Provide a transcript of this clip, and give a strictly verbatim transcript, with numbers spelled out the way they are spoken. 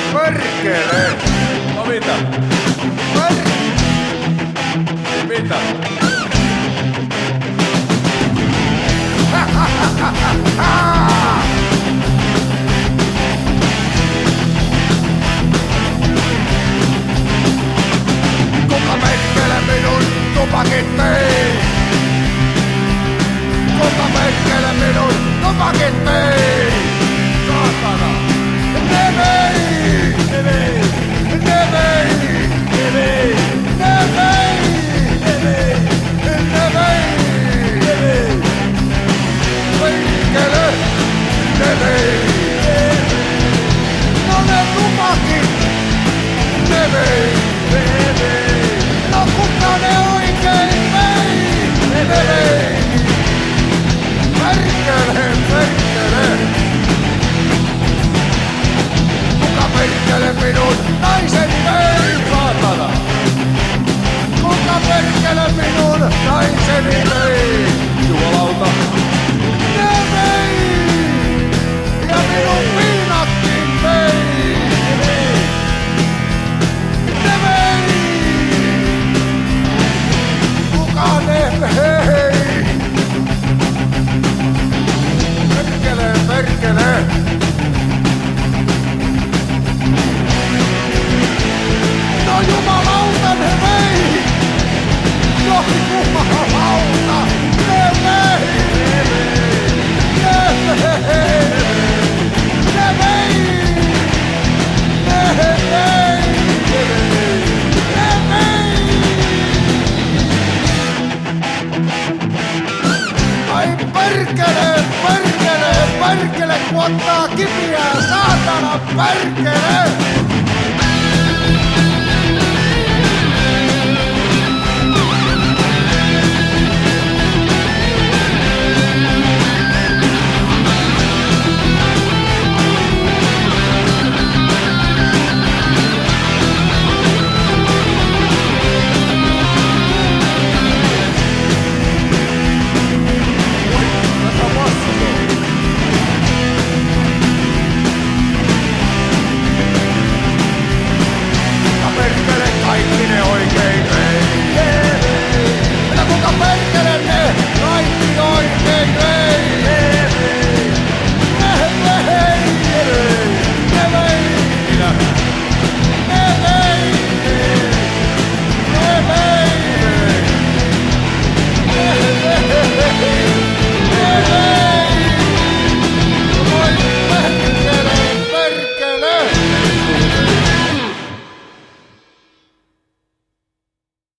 Perkele! No mitä? Per... Mitä? Kuka perkele minun tupakit vei? Kuka perkele minun tupakit vei? Saatana! Ne vei! Ne vei! Ne vei! Ne vei! Ne vei! Ne vei! Ne vei! Ne vei! Perkele! Ne vei! No ne tupakit! Ne vei! Ne vei! No kuka ne oikein vei? Ne vei! Perkele! Perkele! Kuka perkele minun naiseni vei? Saatana! Kuka perkele minun naiseni vei? Jumalauta! Ne vei! Ja minun viinatkin vei! Ne vei! Ne vei! Kuka ne vei? Perkele, perkele! No jumalauta ne vei! No jumalauta ne vei! Ne vei! Ne vei! Ne vei! Ne vei! Ai perkele, perkele, perkele, kun ottaa kipiä, saatana perkele!